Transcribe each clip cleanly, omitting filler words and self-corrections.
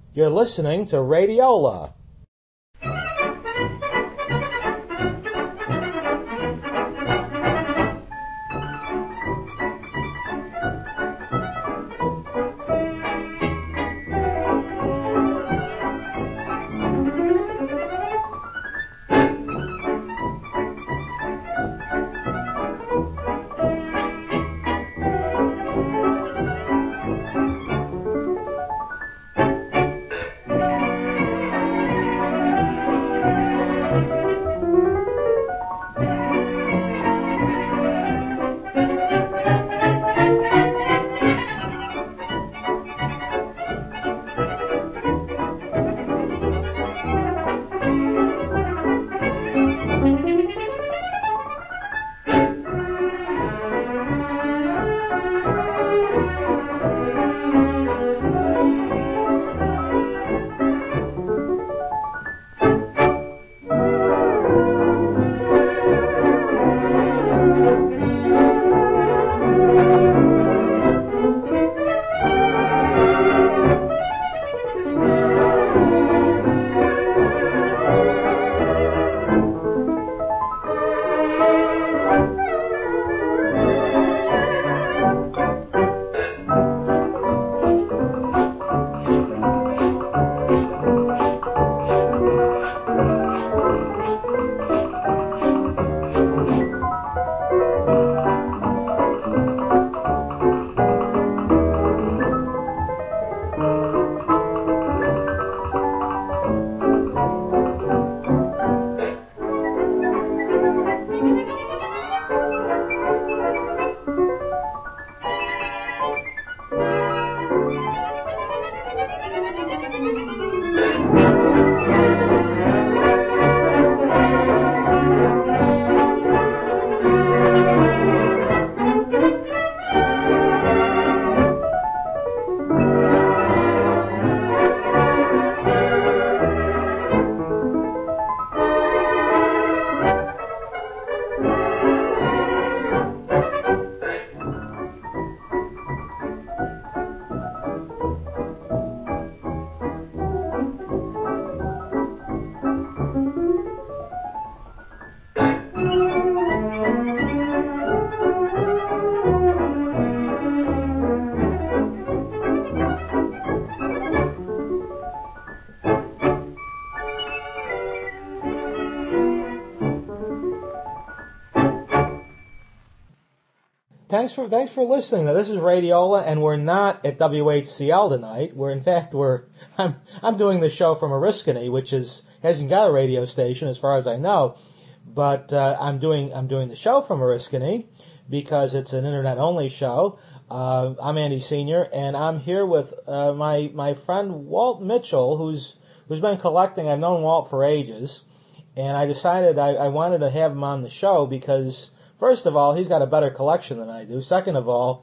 You're listening to Radiola. Thanks for listening. Now, this is Radiola, and we're not at WHCL tonight. I'm doing the show from Oriskany, which hasn't got a radio station as far as I know, but I'm doing the show from Oriskany because it's an internet only show. I'm Andy Senior, and I'm here with my friend Walt Mitchell, who's been collecting. I've known Walt for ages, and I decided I wanted to have him on the show because, first of all, he's got a better collection than I do. Second of all,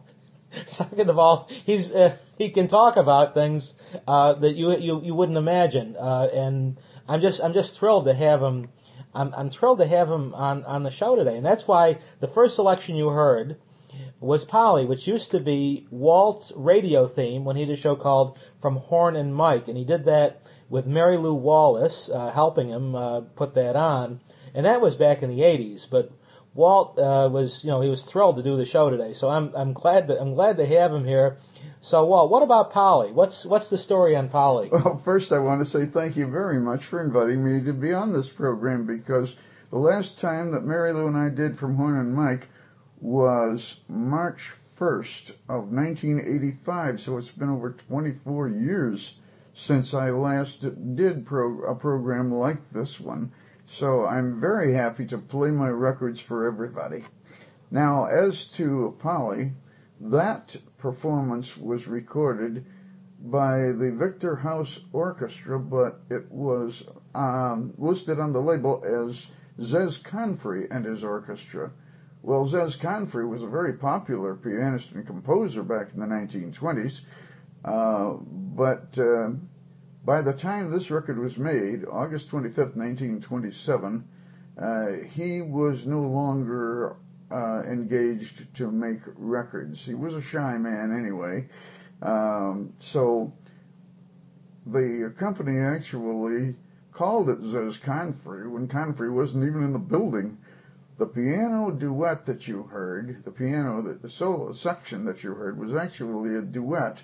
he can talk about things that you wouldn't imagine. And I'm just thrilled to have him. I'm thrilled to have him on the show today. And that's why the first selection you heard was Polly, which used to be Walt's radio theme when he did a show called From Horn and Mike, and he did that with Mary Lou Wallace helping him put that on, and that was back in the '80s. But Walt he was thrilled to do the show today, so I'm glad to have him here. So Walt, what about Polly? What's the story on Polly? Well, first I want to say thank you very much for inviting me to be on this program, because the last time that Mary Lou and I did From Horn and Mike was March 1st of 1985, so it's been over 24 years since I last did a program like this one. So I'm very happy to play my records for everybody. Now, as to Polly, that performance was recorded by the Victor House Orchestra, but it was listed on the label as Zez Confrey and his orchestra. Well, Zez Confrey was a very popular pianist and composer back in the 1920s, but by the time this record was made, August 25th, 1927, he was no longer engaged to make records. He was a shy man anyway. So the company actually called it Zez Confrey when Confrey wasn't even in the building. The piano duet that you heard, the solo section that you heard, was actually a duet.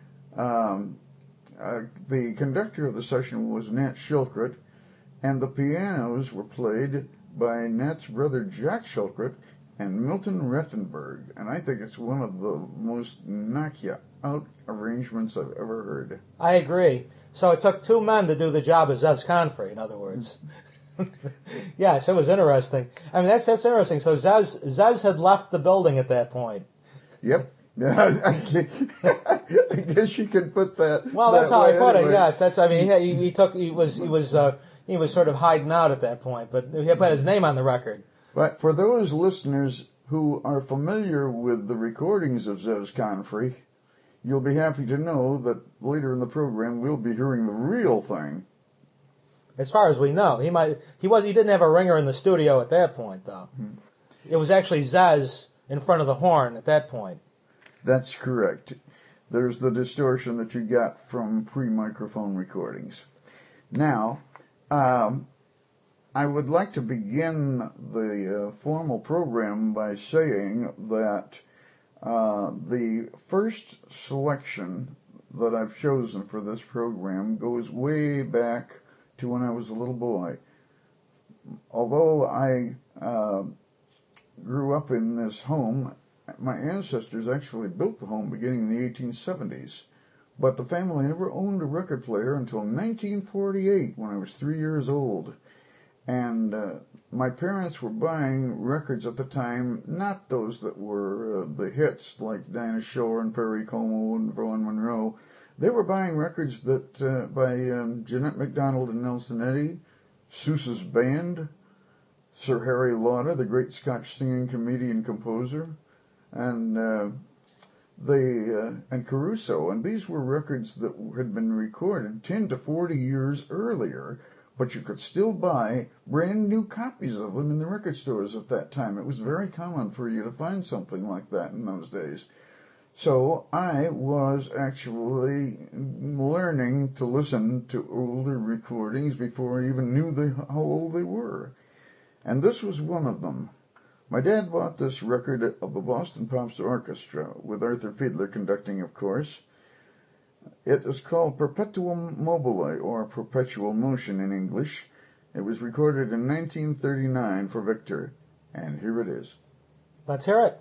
The conductor of the session was Nat Shilkret, and the pianos were played by Nat's brother Jack Shilkret and Milton Rettenberg. And I think it's one of the most knock-you-out arrangements I've ever heard. I agree. So it took two men to do the job of Zez Confrey, in other words. Yes, it was interesting. I mean, that's interesting. So Zez had left the building at that point. Yep. Yeah, I guess you could put that. Well, that's how I put anyway. it. Yes, that's. I mean, he was sort of hiding out at that point, but he put his name on the record. But for those listeners who are familiar with the recordings of Zez Confrey, you'll be happy to know that later in the program we'll be hearing the real thing. As far as we know, he didn't have a ringer in the studio at that point, though. It was actually Zez in front of the horn at that point. That's correct. There's the distortion that you got from pre-microphone recordings. Now, I would like to begin the formal program by saying that the first selection that I've chosen for this program goes way back to when I was a little boy. Although I grew up in this home, my ancestors actually built the home beginning in the 1870s. But the family never owned a record player until 1948, when I was 3 years old. And my parents were buying records at the time, not those that were the hits like Dinah Shore and Perry Como and Vaughn Monroe. They were buying records that by Jeanette MacDonald and Nelson Eddy, Seuss's Band, Sir Harry Lauder, the great Scotch singing comedian composer, and Caruso. And these were records that had been recorded 10 to 40 years earlier, but you could still buy brand new copies of them in the record stores at that time. It was very common for you to find something like that in those days. So I was actually learning to listen to older recordings before I even knew how old they were. And this was one of them. My dad bought this record of the Boston Pops Orchestra, with Arthur Fiedler conducting, of course. It is called Perpetuum Mobile, or Perpetual Motion in English. It was recorded in 1939 for Victor, and here it is. Let's hear it.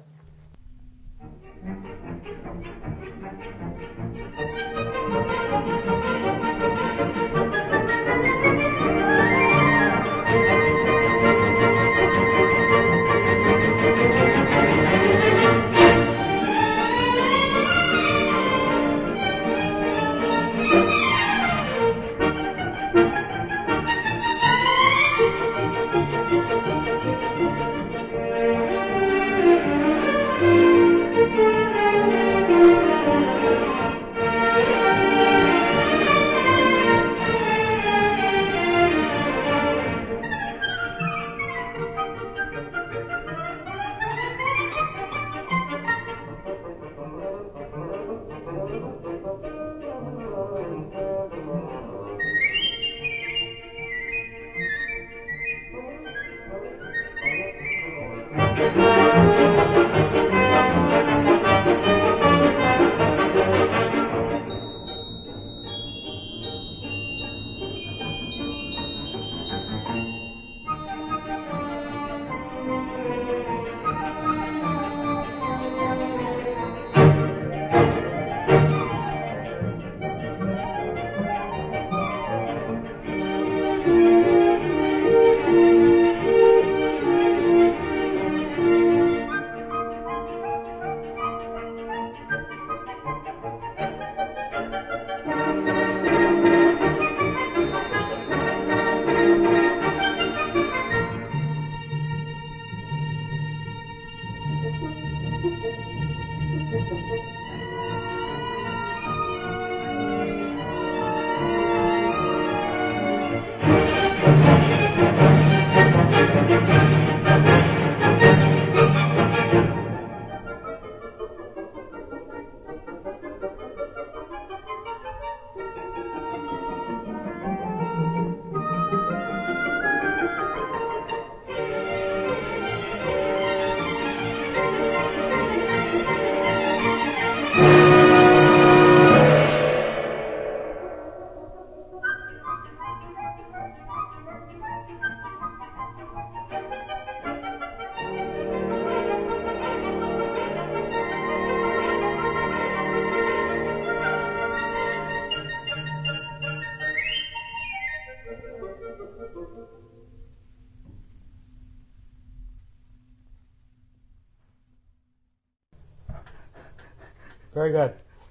Very good.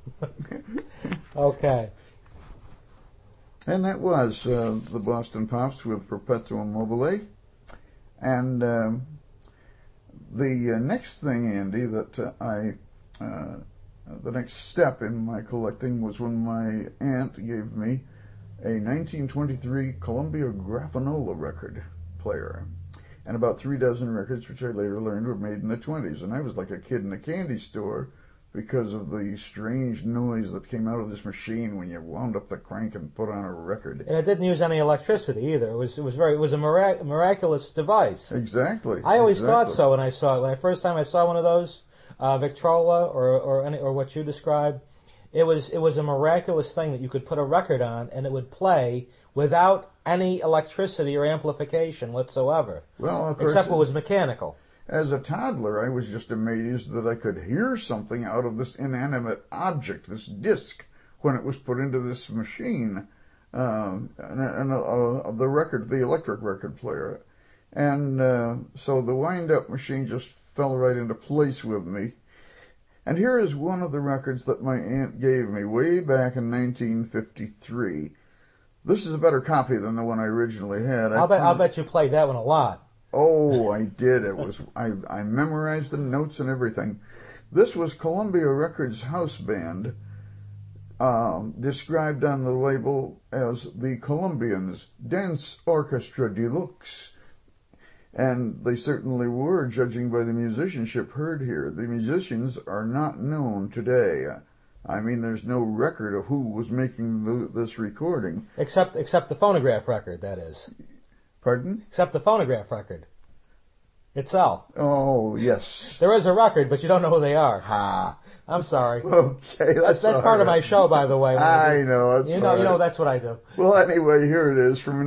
Okay. And that was the Boston Pops with Perpetuum Mobile. And the next thing, Andy, that the next step in my collecting was when my aunt gave me a 1923 Columbia Grafanola record player. And about 3 dozen records, which I later learned were made in the 20s. And I was like a kid in a candy store because of the strange noise that came out of this machine when you wound up the crank and put on a record. And it didn't use any electricity either. It was a miraculous device. Exactly. I always thought so when I saw it. When the first time I saw one of those, Victrola or what you described, it was a miraculous thing that you could put a record on and it would play without any electricity or amplification whatsoever. Well, of course, except it was mechanical. As a toddler, I was just amazed that I could hear something out of this inanimate object, this disc, when it was put into this machine, the electric record player. And so the wind-up machine just fell right into place with me. And here is one of the records that my aunt gave me way back in 1953. This is a better copy than the one I originally had. I'll bet you played that one a lot. Oh, I did. I memorized the notes and everything. This was Columbia Records House Band, described on the label as the Columbians Dance Orchestra Deluxe. And they certainly were, judging by the musicianship heard here. The musicians are not known today. I mean, there's no record of who was making this recording. Except the phonograph record, that is. Pardon? Except the phonograph record itself. Oh, yes. There is a record, but you don't know who they are. Ha. I'm sorry. Okay, that's part of my show, by the way. I know. That's you know, that's what I do. Well, anyway, here it is from a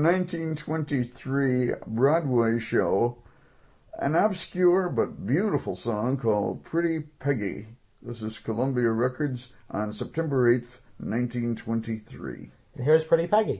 1923 Broadway show, an obscure but beautiful song called Pretty Peggy. This is Columbia Records on September 8th, 1923. And here's Pretty Peggy.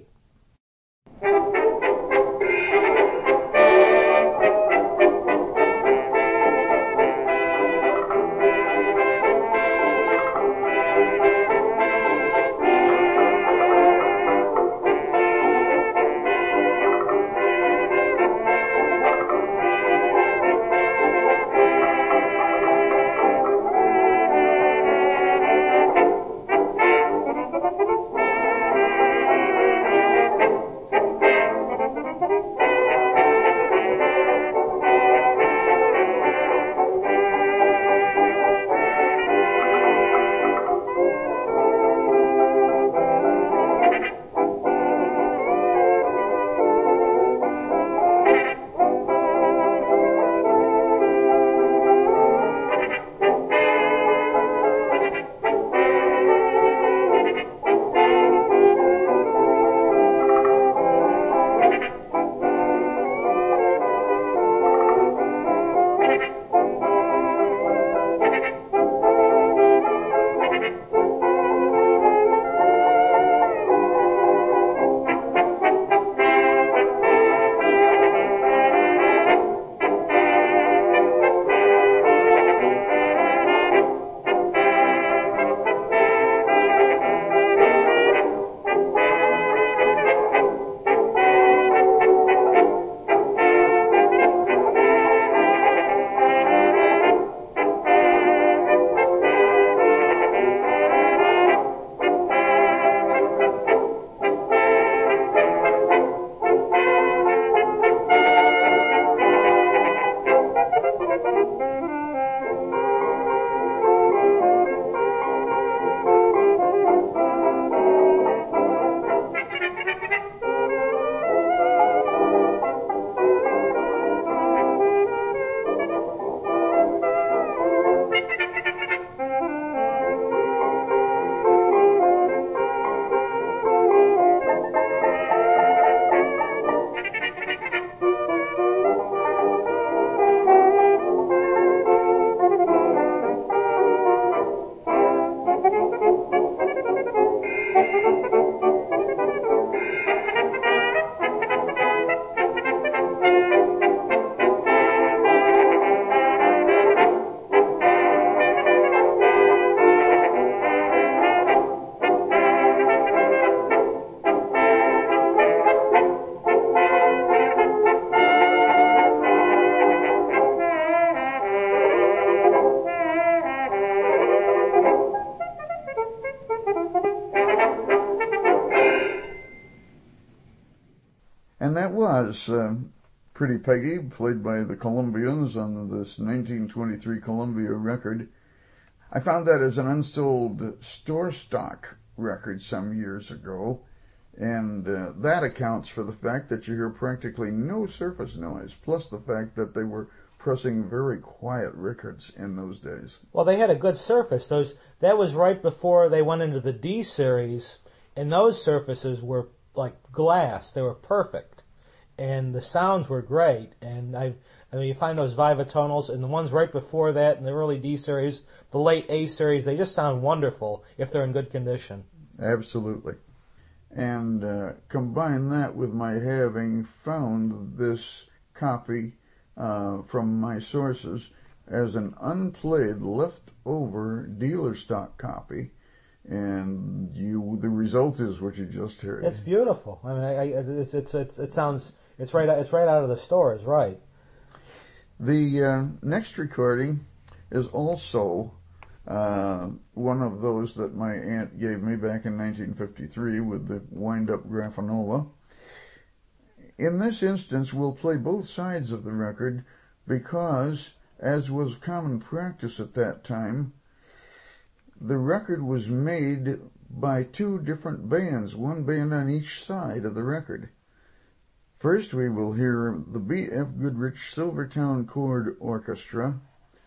And that was Pretty Peggy, played by the Columbians on this 1923 Columbia record. I found that as an unsold store stock record some years ago, and that accounts for the fact that you hear practically no surface noise, plus the fact that they were pressing very quiet records in those days. Well, they had a good surface. That was right before they went into the D series, and those surfaces were like glass. They were perfect, and the sounds were great. And I mean, you find those Vivatonals, and the ones right before that in the early D series, the late A series, they just sound wonderful if they're in good condition. Absolutely. And combine that with my having found this copy from my sources as an unplayed leftover dealer stock copy, and the result is what you just heard. It's beautiful. I mean, it's right out of the stores, right? The next recording is also one of those that my aunt gave me back in 1953 with the wind-up Grafanola. In this instance, we'll play both sides of the record because, as was common practice at that time, the record was made by two different bands, one band on each side of the record. First, we will hear the B.F. Goodrich Silvertown Chord Orchestra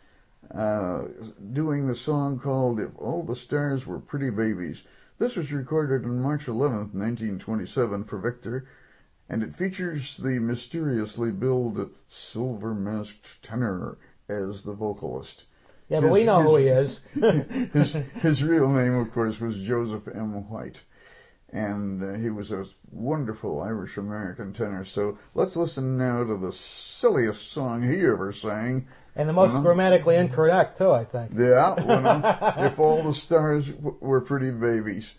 doing the song called If All the Stars Were Pretty Babies. This was recorded on March 11th, 1927 for Victor, and it features the mysteriously billed silver-masked tenor as the vocalist. Yeah, but we know who he is. his real name, of course, was Joseph M. White, and he was a wonderful Irish-American tenor. So let's listen now to the silliest song he ever sang. And the most grammatically incorrect, too, I think. Yeah, If All the Stars Were Pretty Babies.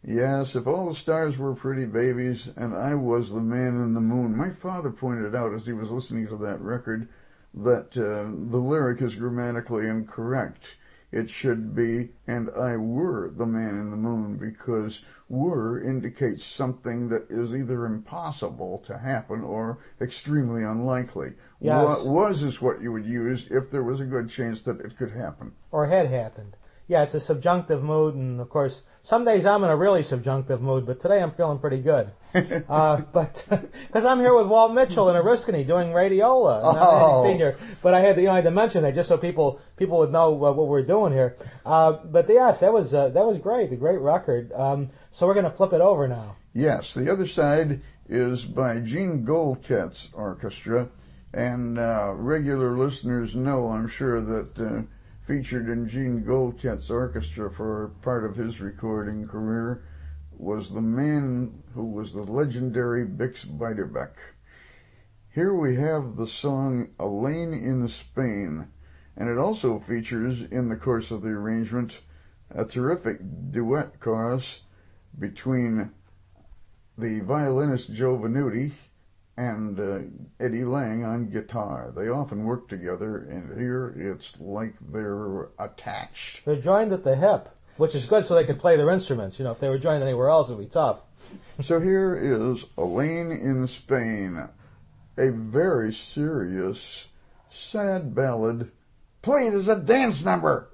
Yes, if all the stars were pretty babies and I was the man in the moon. My father pointed out as he was listening to that record that the lyric is grammatically incorrect. It should be, and I were the man in the moon, because were indicates something that is either impossible to happen or extremely unlikely. Yes. What was is what you would use if there was a good chance that it could happen. Or had happened. Yeah, it's a subjunctive mood, and of course, some days I'm in a really subjunctive mood, but today I'm feeling pretty good. But because I'm here with Walt Mitchell and Oriskany doing Radiola, not Andy Senior. But I had to mention that just so people would know what we're doing here. But yes, that was great, a great record. So we're going to flip it over now. Yes, the other side is by Gene Goldket's orchestra, and regular listeners know, I'm sure, that featured in Gene Goldket's orchestra for part of his recording career was the man who was the legendary Bix Beiderbecke. Here we have the song Elaine in Spain, and it also features, in the course of the arrangement, a terrific duet chorus between the violinist Joe Venuti and Eddie Lang on guitar. They often work together, and here it's like they're attached. They're joined at the hip, which is good so they could play their instruments. If they were joined anywhere else, it would be tough. So here is Elaine in Spain, a very serious, sad ballad played as a dance number.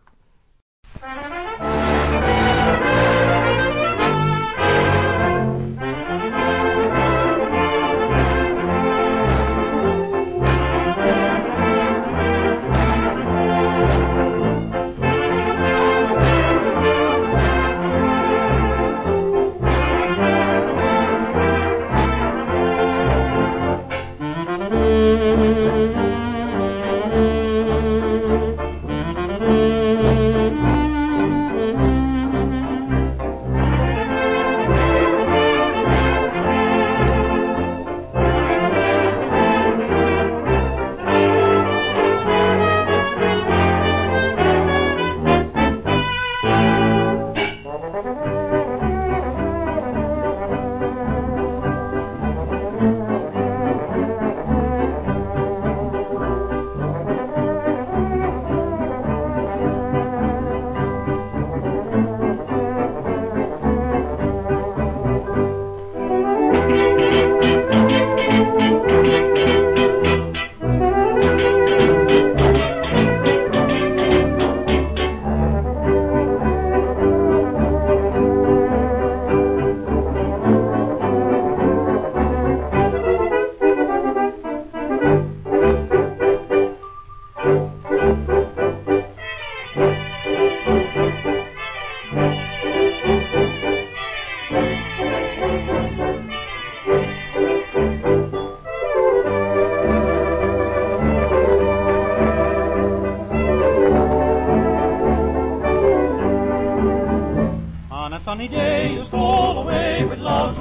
sunny day you stole away with love's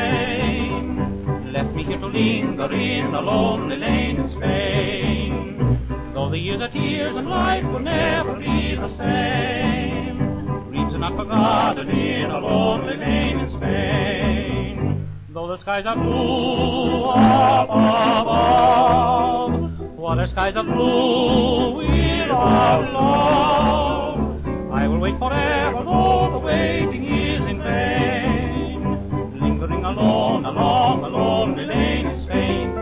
refrain, left me here to linger in a lonely lane in Spain. Though the years are tears and life will never be the same, dreams are not forgotten in a lonely lane in Spain. Though the skies are blue up above, while the skies are blue without love, I will wait forever though the waiting is in vain, lingering alone along a lonely lane in Spain.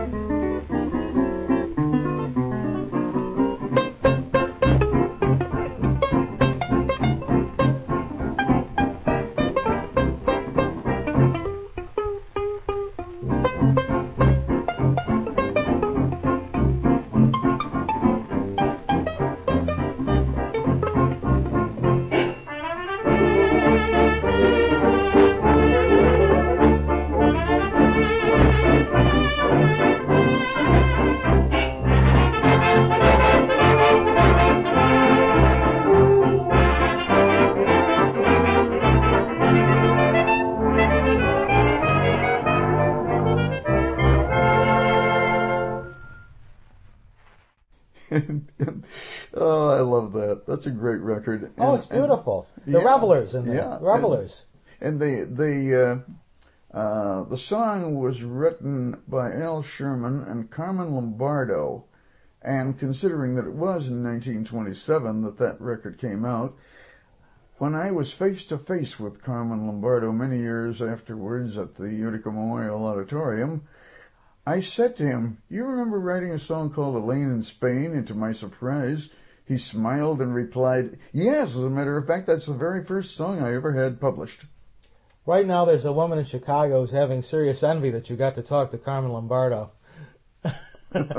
Oh, I love that. That's a great record. Oh, it's beautiful. The Revelers in there. Yeah, Revelers. And the song was written by Al Sherman and Carmen Lombardo. And considering that it was in 1927 that record came out, when I was face to face with Carmen Lombardo many years afterwards at the Utica Memorial Auditorium, I said to him, "You remember writing a song called Elaine in Spain?" And to my surprise, he smiled and replied, "Yes, as a matter of fact, that's the very first song I ever had published." Right now there's a woman in Chicago who's having serious envy that you got to talk to Carmen Lombardo. And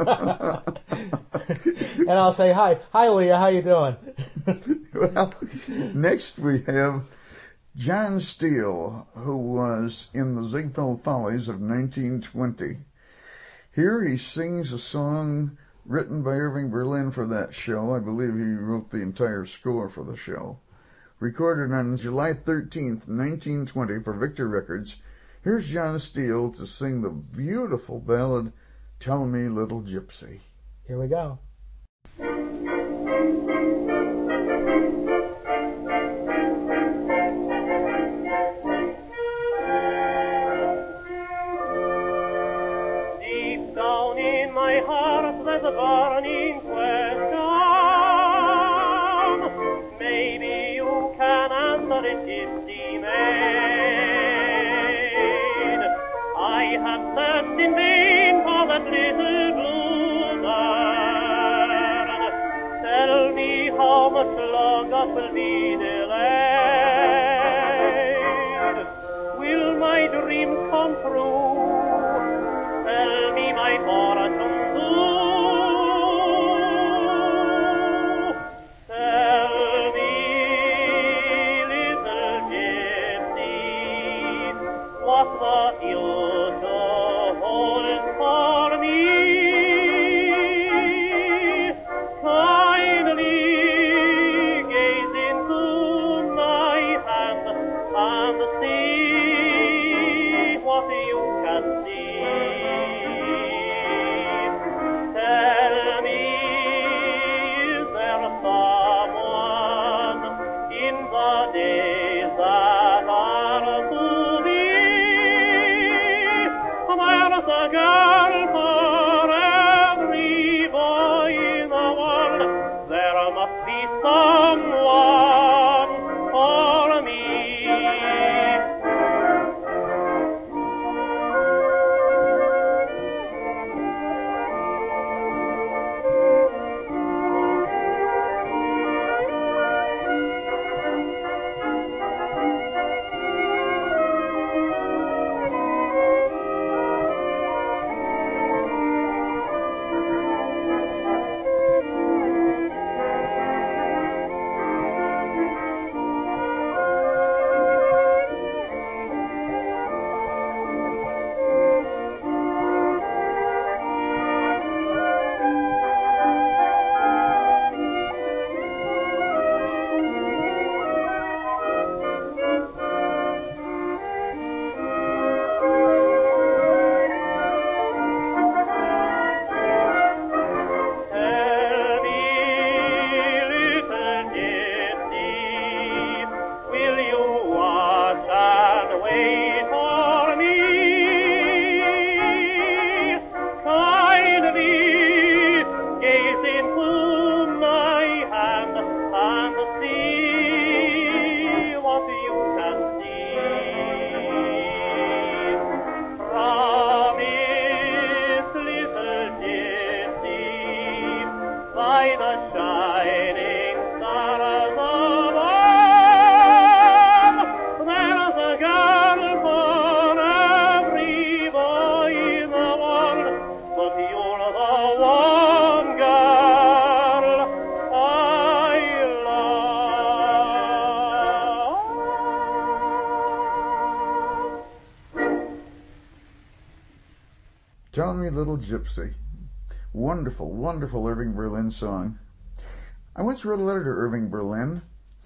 I'll say, hi, Leah, how you doing? Well, next we have John Steele, who was in the Ziegfeld Follies of 1920. Here he sings a song written by Irving Berlin for that show. I believe he wrote the entire score for the show. Recorded on July 13th, 1920 for Victor Records. Here's John Steele to sing the beautiful ballad, "Tell Me, Little Gypsy." Here we go. Deep down in my heart there's a burning question. Maybe you can answer it, gypsy maid. I have searched in vain for that little blue bird. Tell me how much longer will be delayed. Will my dreams come true? Tell me my fortune do. Tell me, little gypsy, what the future holds for me. Kindly gaze into my hand and see what you can see. Tell me, is there someone in the days that are to be? There's a girl for every boy in the world. There must be someone for me. Tell Me, Little Gypsy. Wonderful, wonderful Irving Berlin song. I once wrote a letter to Irving Berlin,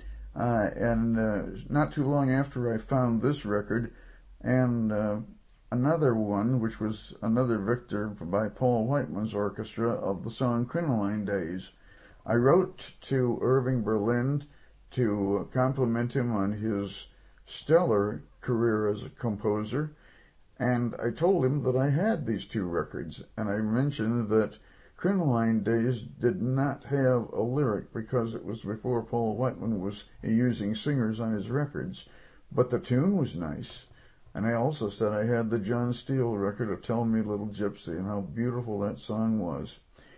and not too long after I found this record, and another one, which was another Victor by Paul Whiteman's orchestra of the song Crinoline Days. I wrote to Irving Berlin to compliment him on his stellar career as a composer. And I told him that I had these 2 records, and I mentioned that Crinoline Days did not have a lyric because it was before Paul Whiteman was using singers on his records, but the tune was nice. And I also said I had the John Steele record of Tell Me Little Gypsy and how beautiful that song was.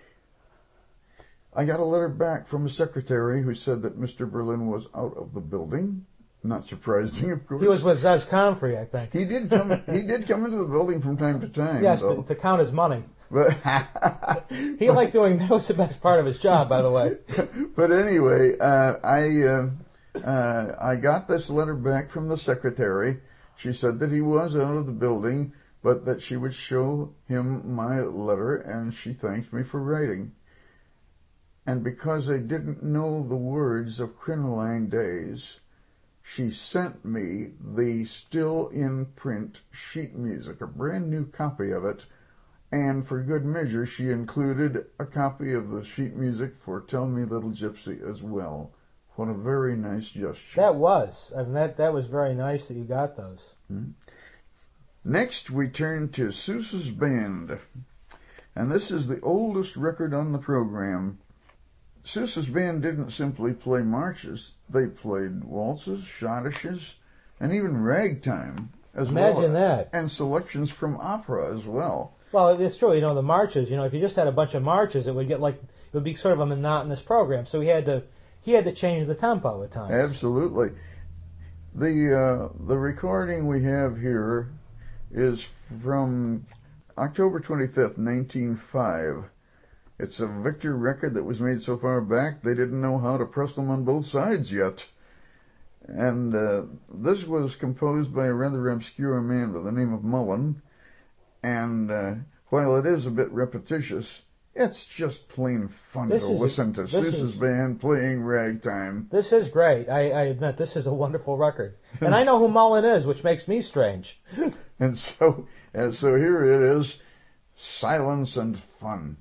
I got a letter back from a secretary who said that Mr. Berlin was out of the building. Not surprising, of course. He was with Zez Comfrey, I think. He did come into the building from time to time. Yes, to count his money. But he liked doing that. Was the best part of his job, by the way. But anyway, I got this letter back from the secretary. She said that he was out of the building, but that she would show him my letter, and she thanked me for writing. And because I didn't know the words of Crinoline Days, she sent me the still-in-print sheet music, a brand new copy of it, and for good measure, she included a copy of the sheet music for Tell Me Little Gypsy as well. What a very nice gesture. That was. I mean, that was very nice that you got those. Mm-hmm. Next, we turn to Sousa's Band, and this is the oldest record on the program. Sousa's Band didn't simply play marches. They played waltzes, schottisches, and even ragtime as well. Imagine that. And selections from opera as well. Well, it's true. The marches. If you just had a bunch of marches, it would be sort of a monotonous program. So he had to change the tempo at times. Absolutely. The recording we have here is from October 25th, 1905. It's a Victor record that was made so far back they didn't know how to press them on both sides yet. And this was composed by a rather obscure man by the name of Mullen. And while it is a bit repetitious, it's just plain fun to listen to Sousa's Band playing ragtime. This is great. I admit, this is a wonderful record. And I know who Mullen is, which makes me strange. And so here it is, Silence and Fun.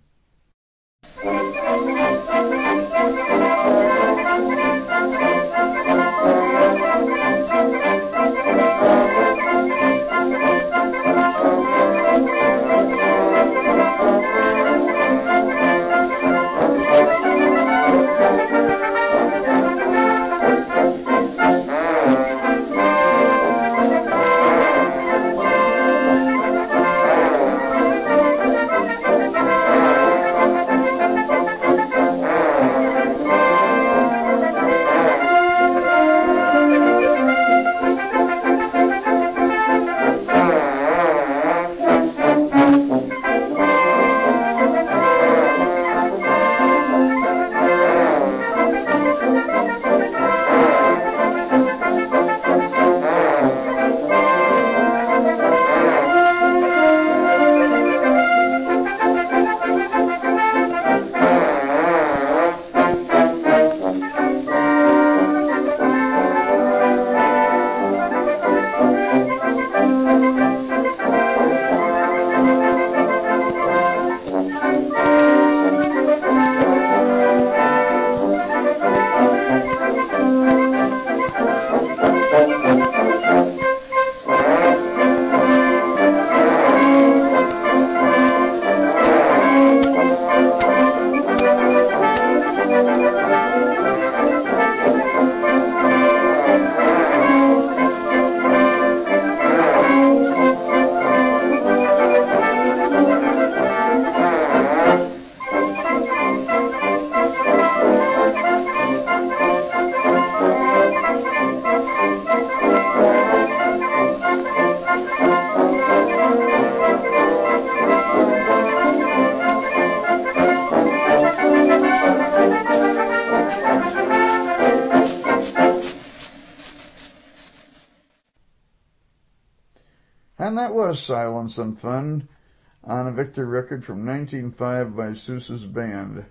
And that was Silence and Fun on a Victor record from 1905 by Sousa's Band.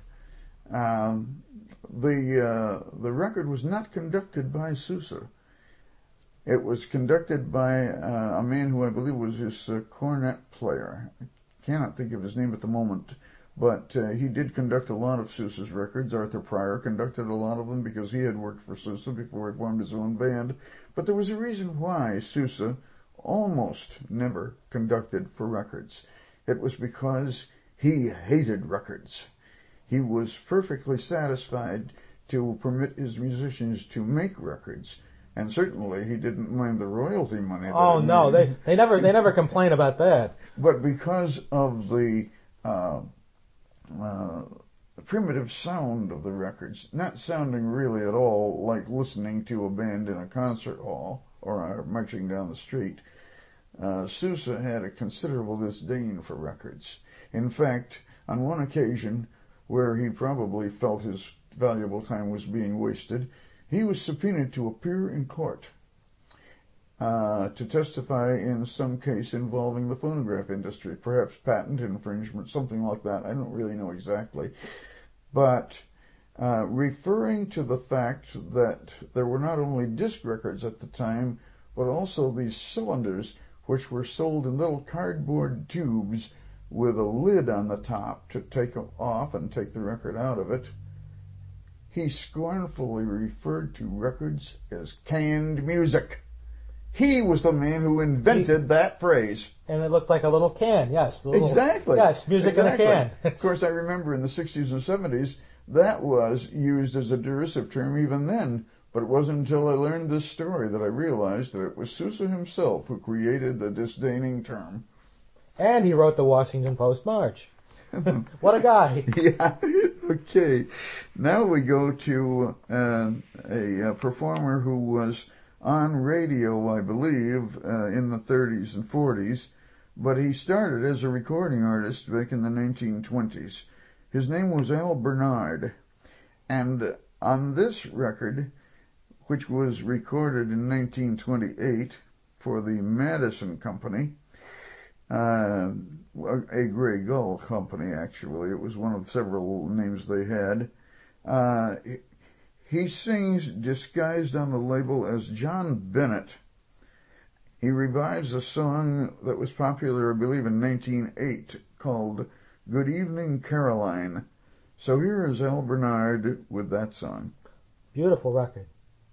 The record was not conducted by Sousa. It was conducted by a man who I believe was his cornet player. I cannot think of his name at the moment, but he did conduct a lot of Sousa's records. Arthur Pryor conducted a lot of them because he had worked for Sousa before he formed his own band. But there was a reason why Sousa almost never conducted for records. It was because he hated records. He was perfectly satisfied to permit his musicians to make records, and certainly he didn't mind the royalty money. Oh no, they never complain about that. But because of the primitive sound of the records, not sounding really at all like listening to a band in a concert hall or marching down the street, Sousa had a considerable disdain for records. In fact, on one occasion, where he probably felt his valuable time was being wasted, he was subpoenaed to appear in court to testify in some case involving the phonograph industry, perhaps patent infringement, something like that. I don't really know exactly. But referring to the fact that there were not only disc records at the time, but also these cylinders which were sold in little cardboard tubes with a lid on the top to take off and take the record out of it, he scornfully referred to records as canned music. He was the man who invented that phrase. And it looked like a little can, yes. Exactly. Yes, music in a can. Of course, I remember in the 60s and 70s, that was used as a derisive term even then. But it wasn't until I learned this story that I realized that it was Sousa himself who created the disdaining term. And he wrote the Washington Post March. What a guy. Yeah. Okay. Now we go to a performer who was on radio, I believe, in the 30s and 40s, but he started as a recording artist back in the 1920s. His name was Al Bernard, and on this record, which was recorded in 1928 for the Madison Company, a Grey Gull company, actually. It was one of several names they had. He sings disguised on the label as John Bennett. He revives a song that was popular, I believe, in 1908 called Good Evening, Caroline. So here is Al Bernard with that song. Beautiful record.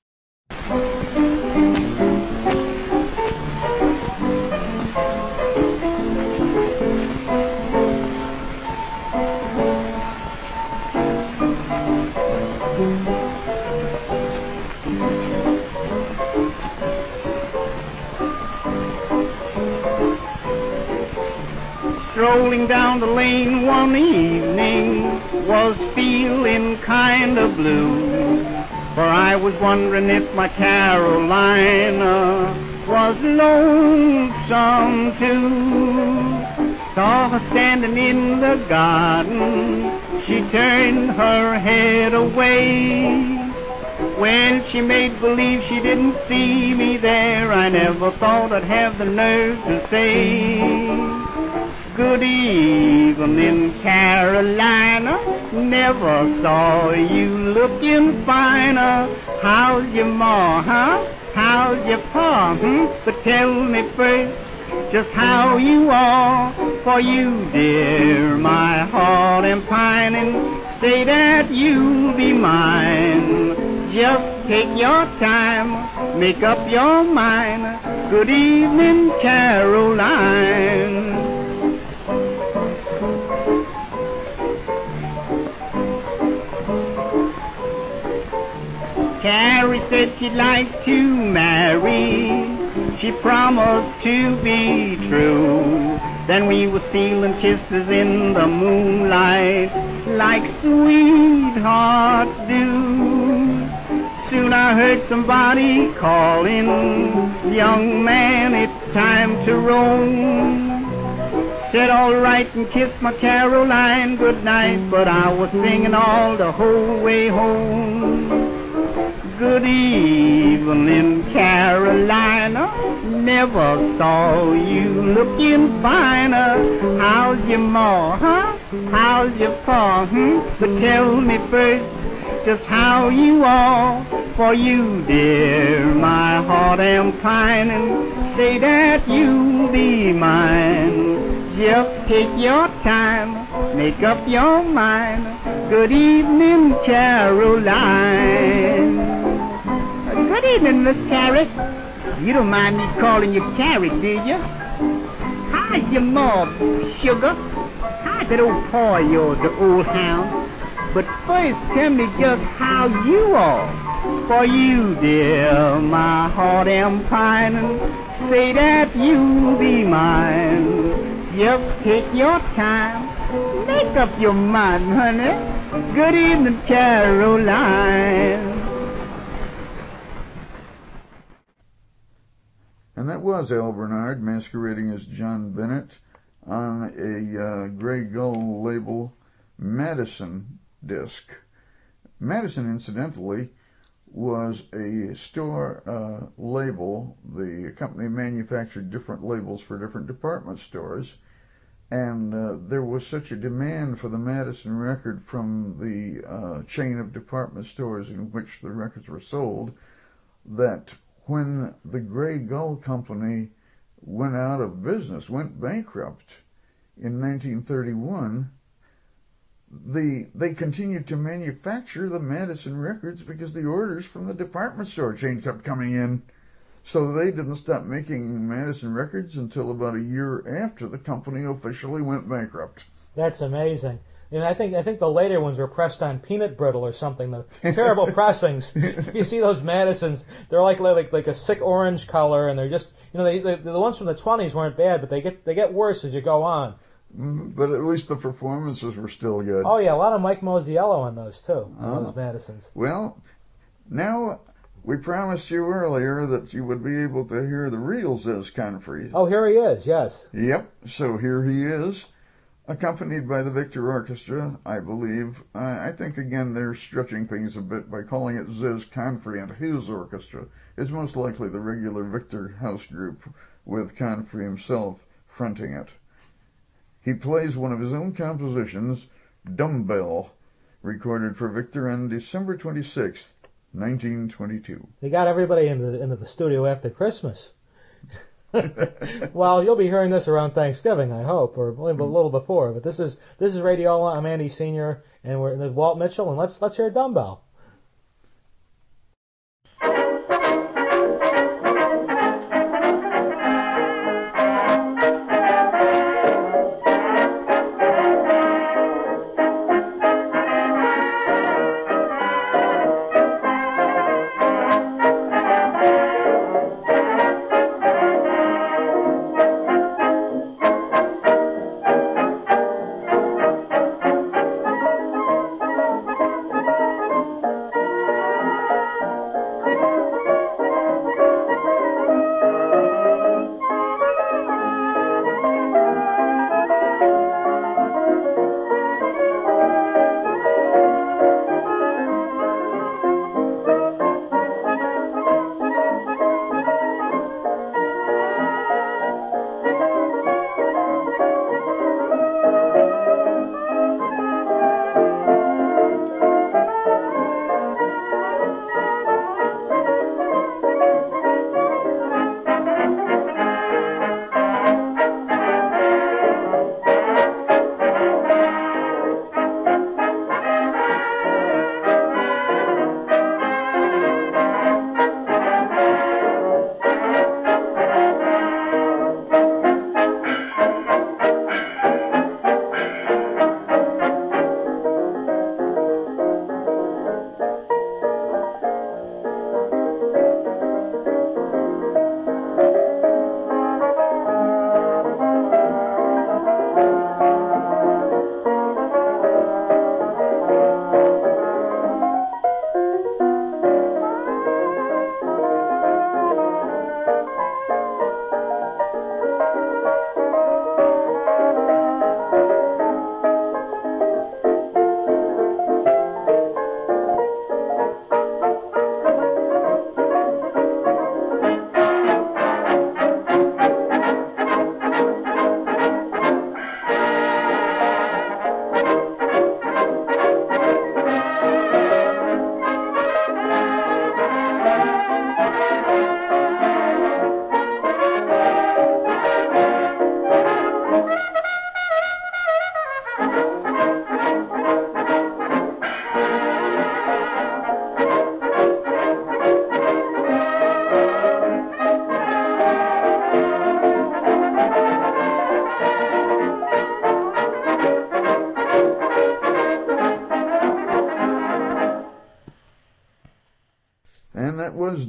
Strolling down the lane one evening, was feeling kind of blue, for I was wondering if my Carolina was lonesome too. Saw her standing in the garden, she turned her head away. When she made believe she didn't see me there, I never thought I'd have the nerve to say, good evening, Carolina, never saw you looking finer. How's your ma, huh? How's your pa, But tell me first just how you are. For you, dear, my heart am pining. Say that you'll be mine. Just take your time, make up your mind. Good evening, Caroline. Carrie said she'd like to marry. She promised to be true. Then we were stealing kisses in the moonlight, like sweethearts do. Soon I heard somebody calling, young man, it's time to roam. Said all right and kissed my Caroline good night, but I was singing all the whole way home. Good evening, Carolina, never saw you looking finer. How's your ma, huh? How's your pa, But tell me first just how you are. For you, dear, my heart am pining. Say that you'll be mine. Just take your time, make up your mind. Good evening, Caroline. Good evening, Miss Carrie. You don't mind me calling you Carrie, do you? How's your ma, Sugar? How's that old paw of yours, the old hound? But first, tell me just how you are. For you, dear, my heart am pining. Say that you be mine. Just take your time. Make up your mind, honey. Good evening, Caroline. And that was Al Bernard masquerading as John Bennett on a Grey Gull label Madison disc. Madison, incidentally, was a store label. The company manufactured different labels for different department stores, and there was such a demand for the Madison record from the chain of department stores in which the records were sold that when the Grey Gull Company went out of business, went bankrupt in 1931, they continued to manufacture the Madison records because the orders from the department store chain kept coming in. So they didn't stop making Madison records until about a year after the company officially went bankrupt. That's amazing. And I think the later ones were pressed on peanut brittle or something. The terrible pressings. If you see those Madisons, they're like a sick orange color, and they're just the ones from the 20s weren't bad, but they get worse as you go on. But at least the performances were still good. Oh yeah, a lot of Mike Mosiello on those too. On those Madisons. Well, now we promised you earlier that you would be able to hear the real Zez Confrey. Oh, here he is. Yes. Yep. So here he is, accompanied by the Victor Orchestra, I believe. I think, again, they're stretching things a bit by calling it Zez Confrey and his orchestra. It's most likely the regular Victor House group, with Confrey himself fronting it. He plays one of his own compositions, Dumbbell, recorded for Victor on December 26th, 1922. They got everybody into the studio after Christmas. Well, you'll be hearing this around Thanksgiving, I hope, or a little before. But this is Radiola. I'm Andy Senior, and we're with Walt Mitchell, and let's hear Dumbbell.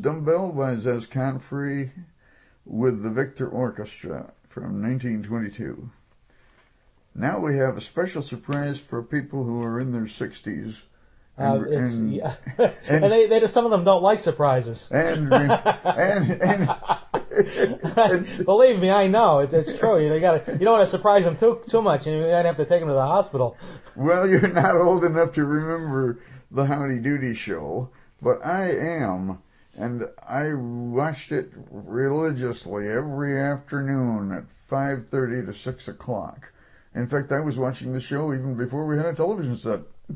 Dumbbell by Zez Confrey with the Victor Orchestra from 1922. Now we have a special surprise for people who are in their 60s. And they some of them don't like surprises. And believe me, I know it's true. You don't want to surprise them too much, and you might have to take them to the hospital. Well, you're not old enough to remember the Howdy Doody show, but I am, and I watched it religiously every afternoon at 5:30 to 6 o'clock. In fact, I was watching the show even before we had a television set.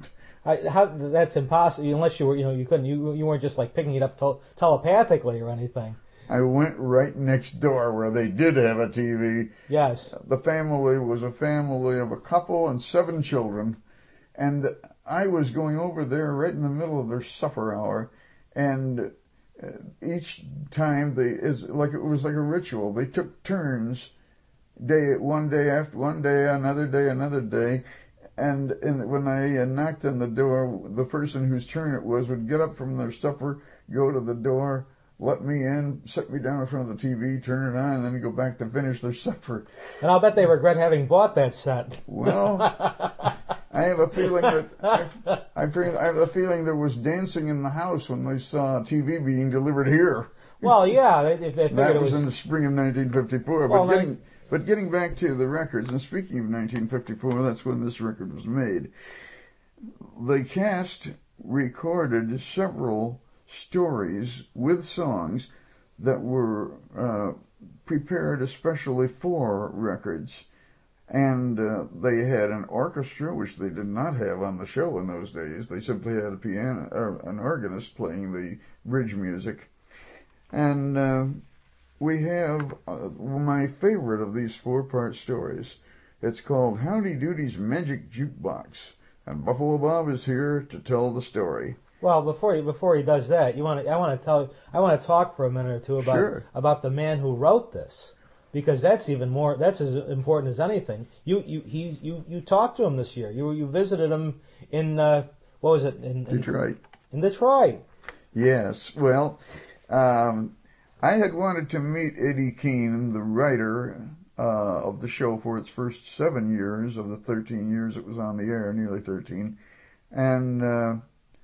That's impossible unless you were, you weren't just like picking it up telepathically or anything. I went right next door where they did have a TV. Yes. The family was a family of a couple and 7 children, and I was going over there right in the middle of their supper hour, and each time it was like a ritual. They took turns, one day after one day, another day. And when I knocked on the door, the person whose turn it was would get up from their supper, go to the door, let me in, sit me down in front of the TV, turn it on, and then go back to finish their supper. And I'll bet they regret having bought that set. Well, I have a feeling that I have a feeling there was dancing in the house when they saw TV being delivered here. Well, yeah, they figured that was in the spring of 1954. Well, But getting back to the records, and speaking of 1954, that's when this record was made. The cast recorded several stories with songs that were prepared especially for records. And they had an orchestra, which they did not have on the show in those days. They simply had a piano, an organist playing the bridge music. And we have my favorite of these 4-part stories. It's called Howdy Doody's Magic Jukebox, and Buffalo Bob is here to tell the story. Well, before he does that, I want to talk for a minute or two about the man who wrote this, because that's even more. That's as important as anything. You talked to him this year. You visited him in what was it in Detroit? In Detroit. Yes. Well. I had wanted to meet Eddie Keene, the writer of the show for its first 7 years of the 13 years it was on the air, nearly 13. And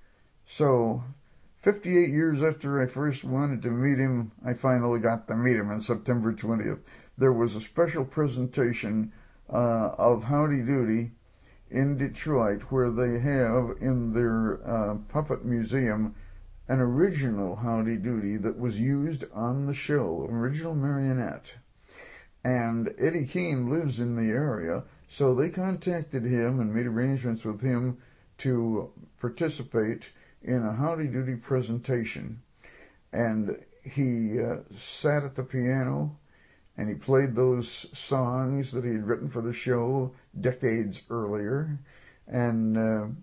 so 58 years after I first wanted to meet him, I finally got to meet him on September 20th. There was a special presentation of Howdy Doody in Detroit where they have in their puppet museum an original Howdy Doody that was used on the show, original marionette. And Eddie Keene lives in the area, so they contacted him and made arrangements with him to participate in a Howdy Doody presentation. And he sat at the piano, and he played those songs that he had written for the show decades earlier. And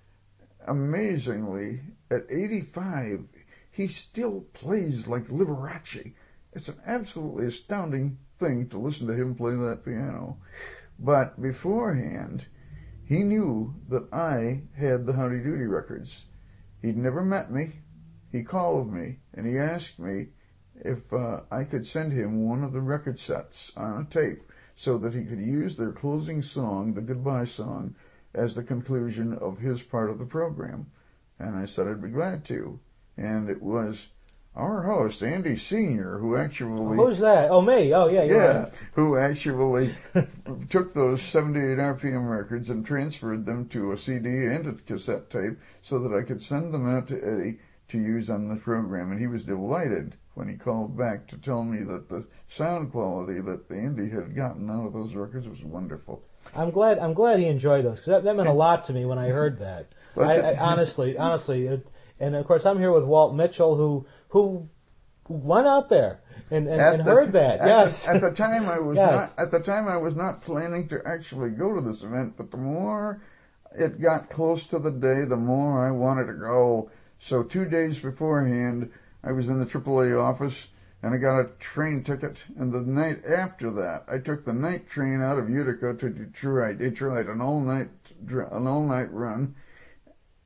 amazingly, at 85, he still plays like Liberace. It's an absolutely astounding thing to listen to him play that piano. But beforehand, he knew that I had the Howdy Doody records. He'd never met me. He called me, and he asked me if I could send him one of the record sets on a tape so that he could use their closing song, the goodbye song, as the conclusion of his part of the program. And I said I'd be glad to. And it was our host, Andy Sr., who actually... Who's that? Oh, me. Oh, yeah. Yeah, who actually took those 78 RPM records and transferred them to a CD and a cassette tape so that I could send them out to Eddie to use on the program. And he was delighted when he called back to tell me that the sound quality that Andy had gotten out of those records was wonderful. I'm glad he enjoyed those, because that meant a lot to me when I heard that. I honestly, and of course I'm here with Walt Mitchell, who went out there and heard that. Yes. At the time I was yes. I was not planning to actually go to this event, but the more it got close to the day, the more I wanted to go. So 2 days beforehand, I was in the AAA office, and I got a train ticket, and the night after that, I took the night train out of Utica to Detroit, an all-night run,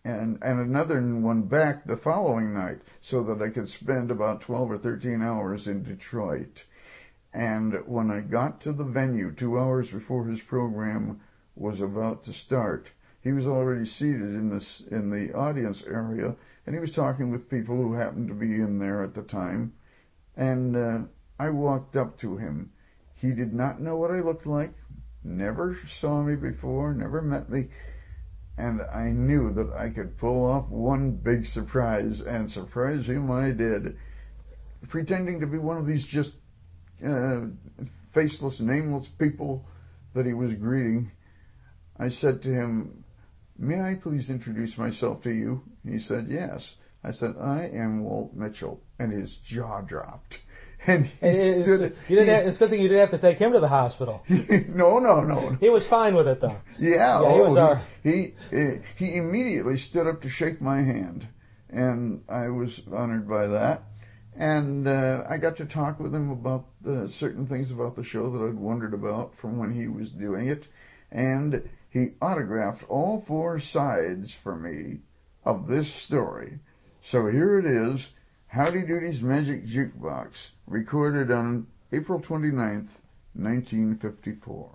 and another one back the following night so that I could spend about 12 or 13 hours in Detroit. And when I got to the venue 2 hours before his program was about to start, he was already seated in the audience area, and he was talking with people who happened to be in there at the time. And I walked up to him. He did not know what I looked like, never saw me before, never met me, and I knew that I could pull off one big surprise, and surprise him I did. Pretending to be one of these just faceless, nameless people that he was greeting, I said to him, "May I please introduce myself to you?" He said, "Yes." I said, "I am Walt Mitchell," and his jaw dropped. And it's a good thing you didn't have to take him to the hospital. No. He was fine with it, though. Yeah, he immediately stood up to shake my hand, and I was honored by that. And I got to talk with him about certain things about the show that I'd wondered about from when he was doing it, and he autographed all 4 sides for me of this story. So here it is, Howdy Doody's Magic Jukebox, recorded on April 29th, 1954.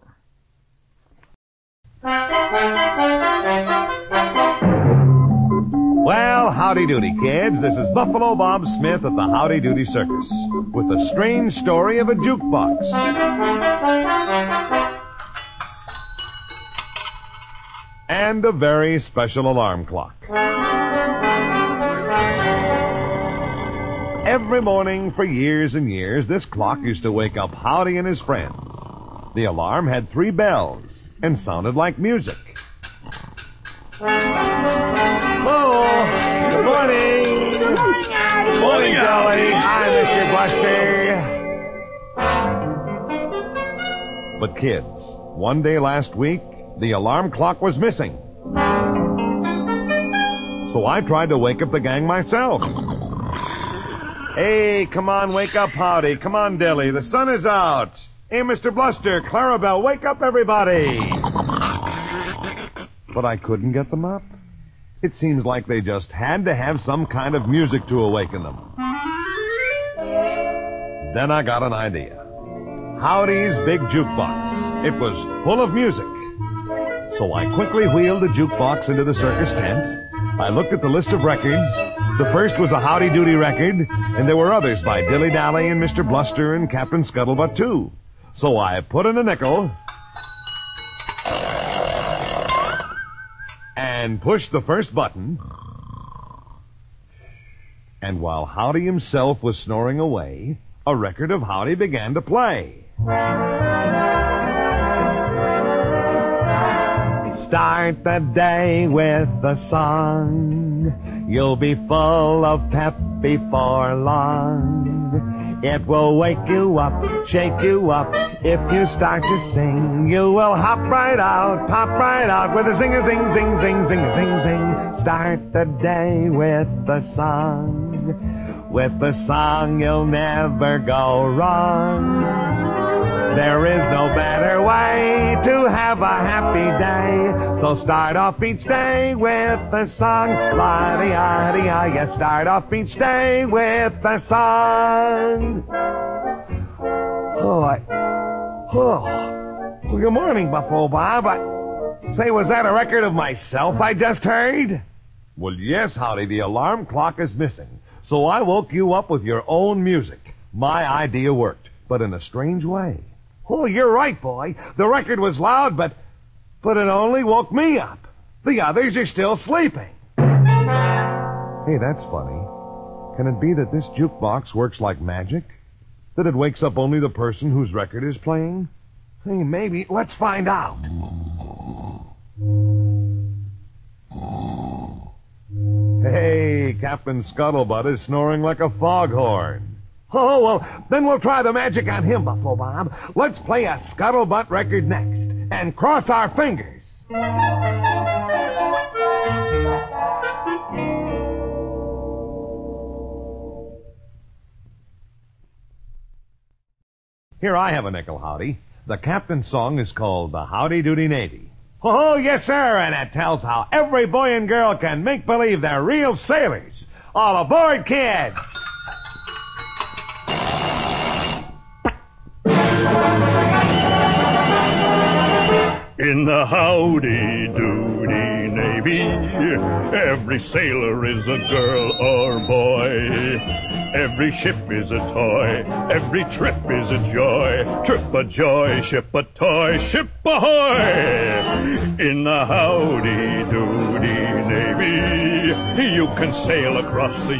Well, howdy doody, kids. This is Buffalo Bob Smith at the Howdy Doody Circus with the strange story of a jukebox. And a very special alarm clock. Every morning for years and years, this clock used to wake up Howdy and his friends. The alarm had 3 bells and sounded like music. Hello. Good morning. Good morning, Howdy. Good morning, Dolly. Hi, Mr. Buster. But kids, one day last week, the alarm clock was missing. So I tried to wake up the gang myself. Hey, come on, wake up, Howdy. Come on, Dilly. The sun is out. Hey, Mr. Bluster, Clarabelle, wake up, everybody. But I couldn't get them up. It seems like they just had to have some kind of music to awaken them. Then I got an idea. Howdy's big jukebox. It was full of music. So I quickly wheeled the jukebox into the circus tent. I looked at the list of records. The first was a Howdy Doody record, and there were others by Dilly Dally and Mr. Bluster and Captain Scuttlebutt, too. So I put in a nickel and pushed the first button. And while Howdy himself was snoring away, a record of Howdy began to play. Start the day with a song. You'll be full of pep before long. It will wake you up, shake you up. If you start to sing, you will hop right out, pop right out with a zing-a-zing, zing, zing, zing, zing. Start the day with a song. With the song, you'll never go wrong. There is no better way to have a happy day. So start off each day with a song. La-di-ah-di-ah, you start off each day with a song. Well, good morning, Buffalo Bob. Say, was that a record of myself I just heard? Well, yes, Howdy, the alarm clock is missing. So I woke you up with your own music. My idea worked, but in a strange way. Oh, you're right, boy. The record was loud, but it only woke me up. The others are still sleeping. Hey, that's funny. Can it be that this jukebox works like magic? That it wakes up only the person whose record is playing? Hey, maybe. Let's find out. Hey, Captain Scuttlebutt is snoring like a foghorn. Oh, well, then we'll try the magic on him, Buffalo Bob. Let's play a Scuttlebutt record next, and cross our fingers. Here I have a nickel, Howdy. The captain's song is called the Howdy Doody Navy. Oh, yes, sir, and it tells how every boy and girl can make believe they're real sailors. All aboard, kids! In the howdy-doody Navy, every sailor is a girl or boy. Every ship is a toy, every trip is a joy. Trip a joy, ship a toy, ship ahoy! In the howdy-doody Navy, you can sail across the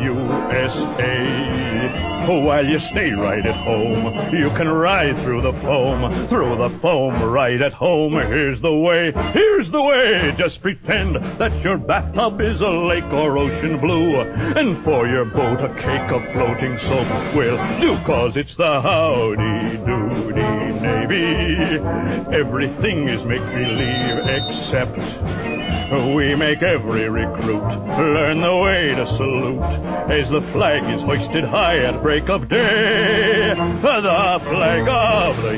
USA. While you stay right at home, you can ride through the foam right at home. Here's the way, just pretend that your bathtub is a lake or ocean blue, and for your boat a cake of floating soap will do, 'cause it's the howdy-doody Navy. Everything is make-believe except we make every recruit learn the way to salute as the flag is hoisted high at break of day. The flag of the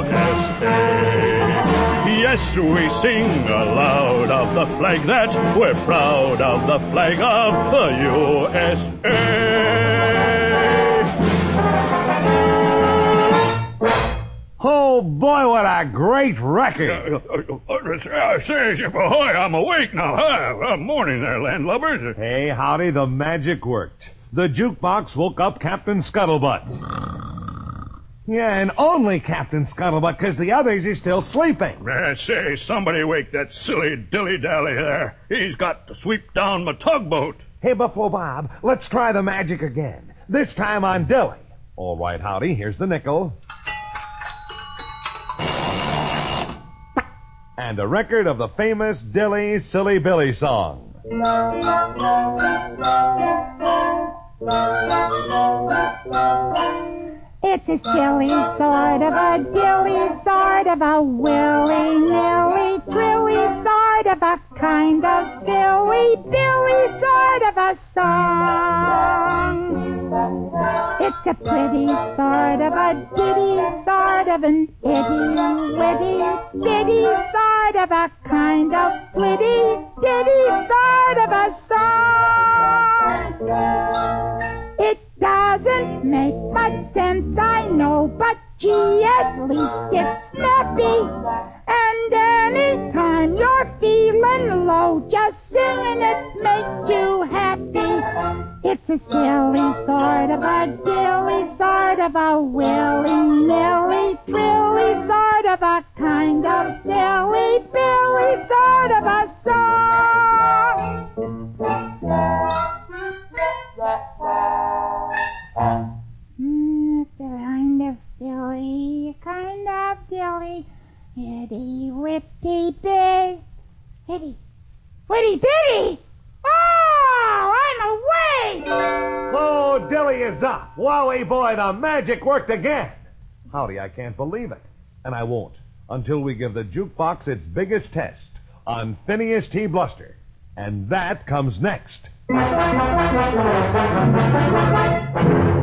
USA. Yes, we sing aloud of the flag that we're proud of, the flag of the USA. Oh, boy, what a great record. Say, Ship Ahoy, I'm awake now. Morning there, landlubbers. Hey, howdy, the magic worked. The jukebox woke up Captain Scuttlebutt. Yeah, and only Captain Scuttlebutt, 'cause the others are still sleeping. Say, somebody wake that silly dilly-dally there. He's got to sweep down my tugboat. Hey, Buffalo Bob, let's try the magic again. This time on Dilly. All right, howdy, here's the nickel. And a record of the famous Dilly Silly Billy song. It's a silly sort of a dilly sort of a willy-nilly trilly sort of a kind of silly billy sort of a song. It's a pretty sort of a ditty sort of an itty-witty bitty sort of a kind of flitty ditty sort of a song. It doesn't make much sense, I know, but gee, at least it's snappy. And anytime you're feeling low, just singing it makes you happy. It's a silly sort of a dilly sort of a willy-nilly trilly sort of a kind of silly billy sort of a song. Kind of silly, itty-witty big, itty-witty bitty. Oh, I'm awake! Oh, Dilly is up. Wowie boy, the magic worked again. Howdy, I can't believe it. And I won't until we give the jukebox its biggest test on Phineas T. Bluster. And that comes next.